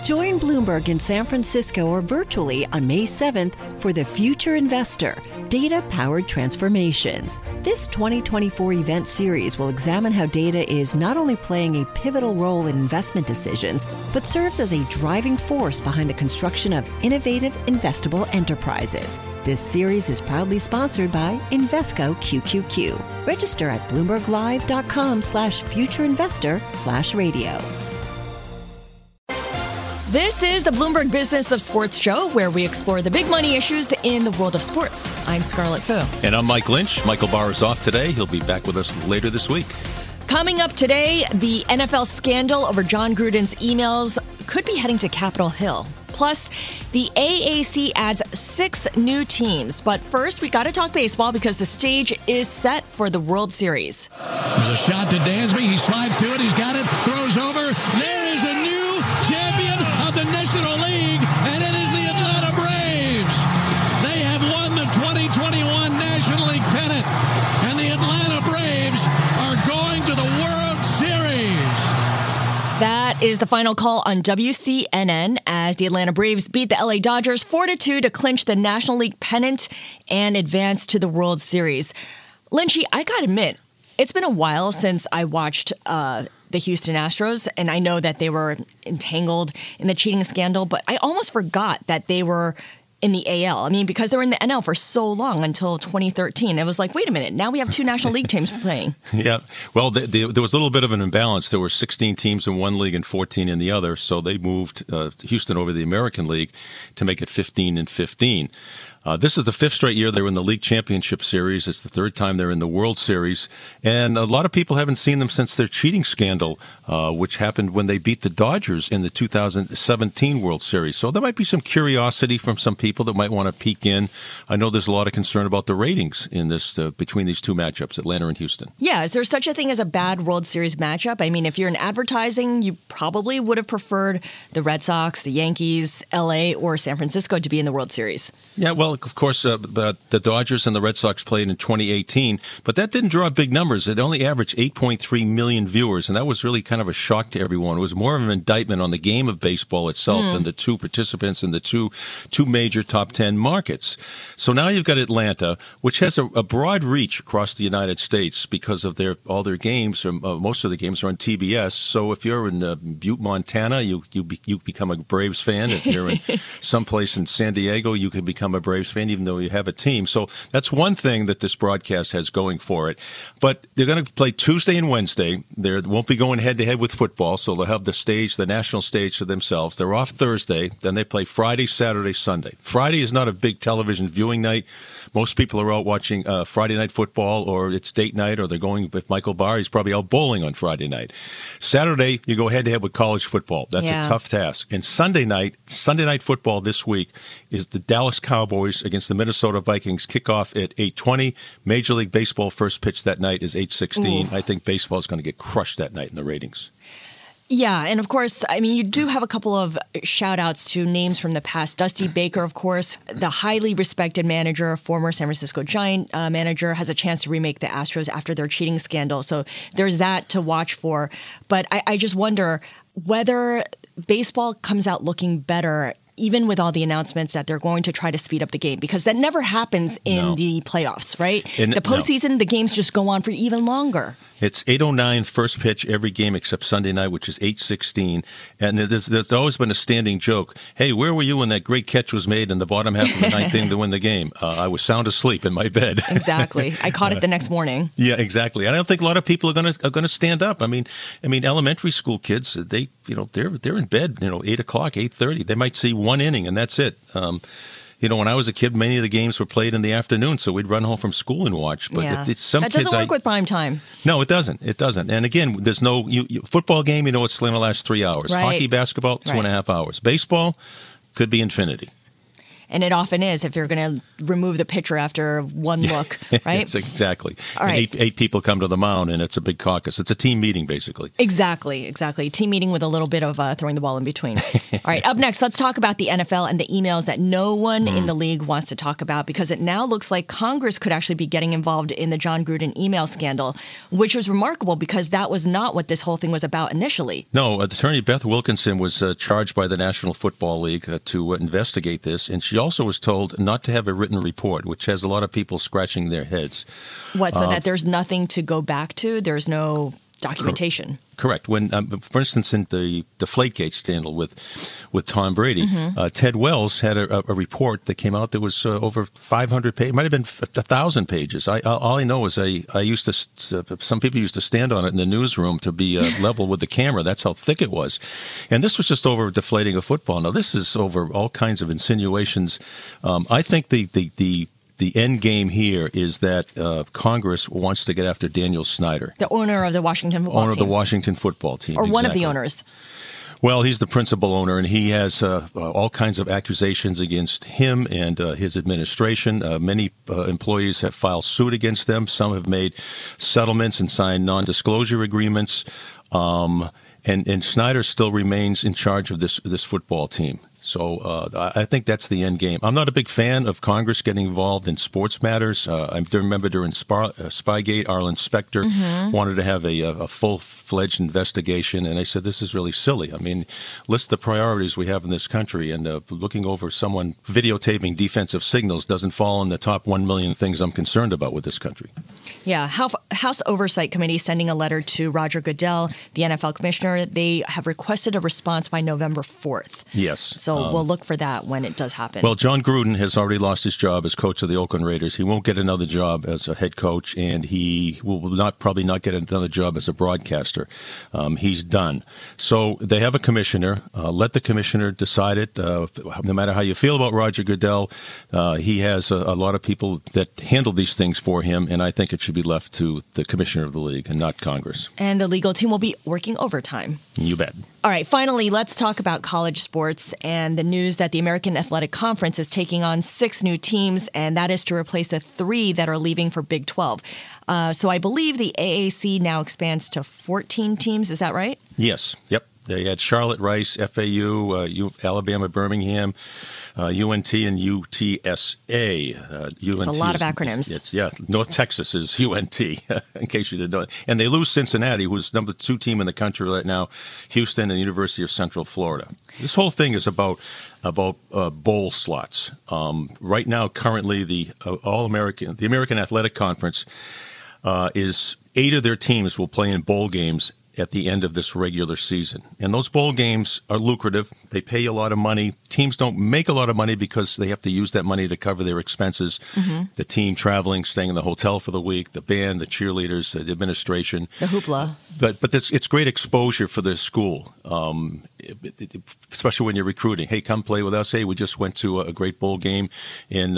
Join Bloomberg in San Francisco or virtually on May 7th for The Future Investor, Data-Powered Transformations. This 2024 event series will examine how data is not only playing a pivotal role in investment decisions, but serves as a driving force behind the construction of innovative, investable enterprises. This series is proudly sponsored by Invesco QQQ. Register at bloomberglive.com/futureinvestor/radio. This is the Bloomberg Business of Sports show, where we explore the big money issues in the world of sports. I'm Scarlett Fu. And I'm Mike Lynch. Michael Barr is off today. He'll be back with us later this week. Coming up today, the NFL scandal over John Gruden's emails could be heading to Capitol Hill. Plus, the AAC adds 6 new teams. But first, we got to talk baseball because the stage is set for the World Series. There's a shot to Dansby. He slides to it. He's got it. Throws over. There is a new champion of the National League, and it is the Atlanta Braves. They have won the 2021 National League pennant, and the Atlanta Braves are going to the World Series. That is the final call on WCNN as the Atlanta Braves beat the LA Dodgers 4-2 to clinch the National League pennant and advance to the World Series. Lynchy, I gotta admit, it's been a while since I watched the Houston Astros, and I know that they were entangled in the cheating scandal, but I almost forgot that they were in the AL. I mean, because they were in the NL for so long until 2013. It was like, wait a minute, now we have 2 National League teams playing. Yeah. Well, there was a little bit of an imbalance. There were 16 teams in one league and 14 in the other, so they moved Houston over to the American League to make it 15 and 15. This is the 5th straight year they were in the League Championship Series. It's the 3rd time they're in the World Series. And a lot of people haven't seen them since their cheating scandal, which happened when they beat the Dodgers in the 2017 World Series. So there might be some curiosity from some people that might want to peek in. I know there's a lot of concern about the ratings in this between these two matchups, Atlanta and Houston. Yeah, is there such a thing as a bad World Series matchup? I mean, if you're in advertising, you probably would have preferred the Red Sox, the Yankees, LA, or San Francisco to be in the World Series. Yeah, well, of course, the Dodgers and the Red Sox played in 2018, but that didn't draw big numbers. It only averaged 8.3 million viewers, and that was really kind of a shock to everyone. It was more of an indictment on the game of baseball itself than the 2 participants in the two major top 10 markets. So now you've got Atlanta, which has a broad reach across the United States because of all their games, or most of the games are on TBS. So if you're in Butte, Montana, you become a Braves fan. If you're in someplace in San Diego, you can become a Braves fan, even though you have a team. So that's one thing that this broadcast has going for it. But they're going to play Tuesday and Wednesday. They won't be going head-to-head with football, so they'll have the national stage to themselves. They're off Thursday. Then they play Friday, Saturday, Sunday. Friday is not a big television viewing night. Most people are out watching Friday night football, or it's date night, or they're going with Michael Barr. He's probably out bowling on Friday night. Saturday, you go head-to-head with college football. That's a tough task. And Sunday night football this week is the Dallas Cowboys against the Minnesota Vikings. Kickoff at 8:20. Major League Baseball first pitch that night is 8:16. I think baseball is going to get crushed that night in the ratings. Yeah, and of course, I mean, you do have a couple of shout-outs to names from the past. Dusty Baker, of course, the highly respected manager, former San Francisco Giant manager, has a chance to remake the Astros after their cheating scandal. So there's that to watch for. But I just wonder whether baseball comes out looking better even with all the announcements that they're going to try to speed up the game, because that never happens in the playoffs, right? The postseason, the games just go on for even longer. It's 8:09 first pitch every game except Sunday night, which is 8:16. And there's always been a standing joke. Hey, where were you when that great catch was made in the bottom half of the ninth inning to win the game? I was sound asleep in my bed. Exactly. I caught it the next morning. Yeah, exactly. And I don't think a lot of people are going to stand up. I mean, elementary school kids, they're in bed, 8 o'clock, 8:30. They might see one inning and that's it. When I was a kid, many of the games were played in the afternoon, so we'd run home from school and watch. But that doesn't work with prime time. No, it doesn't. It doesn't. And again, there's no football game. It's going to last 3 hours. Right. Hockey, basketball, 2.5 hours. Baseball could be infinity. And it often is if you're going to remove the pitcher after one look, right? Yes, exactly. All right. And eight people come to the mound, and it's a big caucus. It's a team meeting, basically. Exactly. Team meeting with a little bit of throwing the ball in between. All right, up next, let's talk about the NFL and the emails that no one in the league wants to talk about, because it now looks like Congress could actually be getting involved in the John Gruden email scandal, which was remarkable because that was not what this whole thing was about initially. No, Attorney Beth Wilkinson was charged by the National Football League to investigate this, and she also was told not to have a written report, which has a lot of people scratching their heads. What, so that there's nothing to go back to? There's no documentation? Correct. When, for instance, in the Deflategate scandal with Tom Brady, Ted Wells had a report that came out that was over 500 pages. It might have been 1,000 pages. All I know is I used to. Some people used to stand on it in the newsroom to be level with the camera. That's how thick it was. And this was just over deflating a football. Now this is over all kinds of insinuations. I think the end game here is that Congress wants to get after Daniel Snyder, the owner of the Washington football team. Owner of the Washington football team. Or one of exactly. the owners. Well, he's the principal owner, and he has all kinds of accusations against him and his administration. Many employees have filed suit against them. Some have made settlements and signed non-disclosure agreements. And Snyder still remains in charge of this football team. So I think that's the end game. I'm not a big fan of Congress getting involved in sports matters. I remember during Spygate, Arlen Specter wanted to have a full-fledged investigation, and I said, this is really silly. I mean, list the priorities we have in this country, and looking over someone videotaping defensive signals doesn't fall in the top 1 million things I'm concerned about with this country. Yeah, House Oversight Committee sending a letter to Roger Goodell, the NFL commissioner. They have requested a response by November 4th. Yes. So we'll look for that when it does happen. Well, John Gruden has already lost his job as coach of the Oakland Raiders. He won't get another job as a head coach, and he will probably not get another job as a broadcaster. He's done. So they have a commissioner. Let the commissioner decide it. No matter how you feel about Roger Goodell, he has a lot of people that handle these things for him, and I think it should be left to the commissioner of the league and not Congress. And the legal team will be working overtime. You bet. All right, finally, let's talk about college sports and the news that the American Athletic Conference is taking on 6 new teams, and that is to replace the 3 that are leaving for Big 12. So I believe the AAC now expands to 14 teams. Is that right? Yes. Yep. They had Charlotte, Rice, FAU, Alabama, Birmingham, UNT, and UTSA. It's a lot of acronyms. North Texas is UNT, in case you didn't know. And they lose Cincinnati, who's number 2 team in the country right now, Houston, and the University of Central Florida. This whole thing is about bowl slots. Right now, currently, the American Athletic Conference is 8 of their teams will play in bowl games at the end of this regular season. And those bowl games are lucrative. They pay a lot of money. Teams don't make a lot of money because they have to use that money to cover their expenses. The team traveling, staying in the hotel for the week, the band, the cheerleaders, the administration. The hoopla. But it's great exposure for the school, especially when you're recruiting. Hey, come play with us. Hey, we just went to a great bowl game in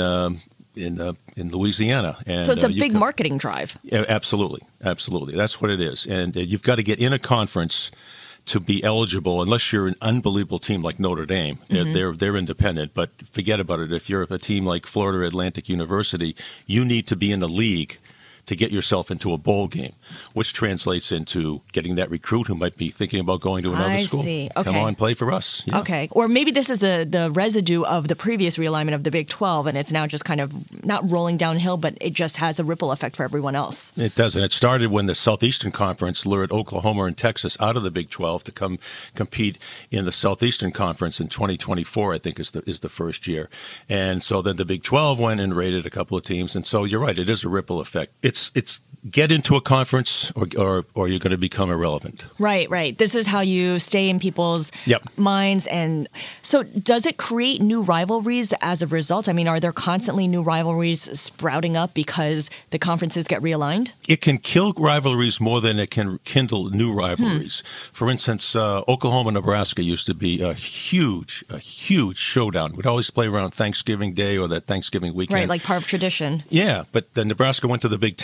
Louisiana. And, so it's a big marketing drive. Yeah, absolutely. That's what it is. And you've got to get in a conference to be eligible, unless you're an unbelievable team like Notre Dame. They're independent, but forget about it. If you're a team like Florida Atlantic University, you need to be in the league to get yourself into a bowl game, which translates into getting that recruit who might be thinking about going to another school. I see. Okay. Come on, play for us. Yeah. Okay. Or maybe this is the residue of the previous realignment of the Big 12, and it's now just kind of not rolling downhill, but it just has a ripple effect for everyone else. It does, and it started when the Southeastern Conference lured Oklahoma and Texas out of the Big 12 to come compete in the Southeastern Conference in 2024, I think is the first year. And so then the Big 12 went and raided a couple of teams, and so you're right, it is a ripple effect. It's get into a conference or you're going to become irrelevant. Right. This is how you stay in people's minds. And so does it create new rivalries as a result? I mean, are there constantly new rivalries sprouting up because the conferences get realigned? It can kill rivalries more than it can kindle new rivalries. For instance, Oklahoma-Nebraska used to be a huge showdown. We'd always play around Thanksgiving Day or that Thanksgiving weekend. Right, like part of tradition. Yeah, but then Nebraska went to the Big Ten.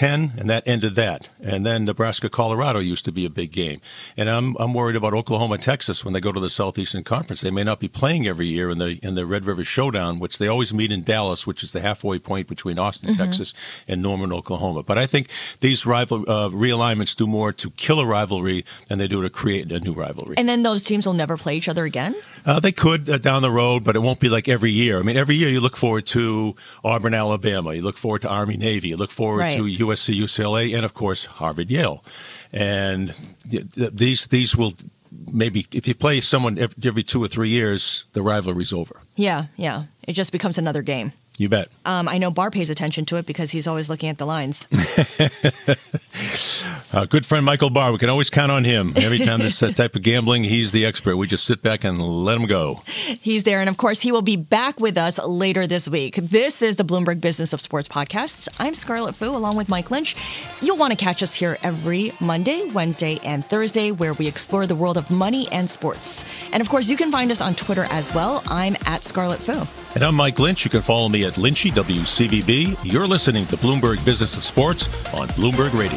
10, and that ended that. And then Nebraska-Colorado used to be a big game. And I'm worried about Oklahoma-Texas when they go to the Southeastern Conference. They may not be playing every year in the Red River Showdown, which they always meet in Dallas, which is the halfway point between Austin, Texas, and Norman, Oklahoma. But I think these realignments do more to kill a rivalry than they do to create a new rivalry. And then those teams will never play each other again? They could down the road, but it won't be like every year. I mean, every year you look forward to Auburn, Alabama. You look forward to Army, Navy. You look forward to USC, UCLA, and, of course, Harvard, Yale. And these will maybe, if you play someone every 2 or 3 years, the rivalry's over. Yeah. It just becomes another game. You bet. I know Barr pays attention to it because he's always looking at the lines. Good friend Michael Barr. We can always count on him. Every time there's that type of gambling, he's the expert. We just sit back and let him go. He's there. And, of course, he will be back with us later this week. This is the Bloomberg Business of Sports podcast. I'm Scarlett Fu, along with Mike Lynch. You'll want to catch us here every Monday, Wednesday, and Thursday, where we explore the world of money and sports. And, of course, you can find us on Twitter as well. I'm at Scarlett Fu. And I'm Mike Lynch. You can follow me at Lynchy, WCVB. You're listening to Bloomberg Business of Sports on Bloomberg Radio.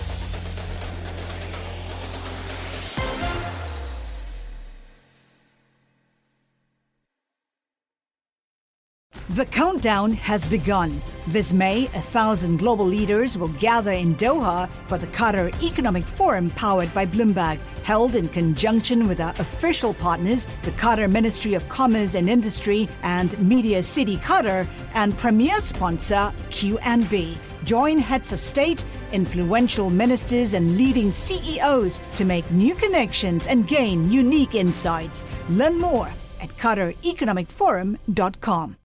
The countdown has begun. This May, 1,000 global leaders will gather in Doha for the Qatar Economic Forum powered by Bloomberg, held in conjunction with our official partners, the Qatar Ministry of Commerce and Industry and Media City Qatar, and premier sponsor QNB. Join heads of state, influential ministers, and leading CEOs to make new connections and gain unique insights. Learn more at QatarEconomicForum.com.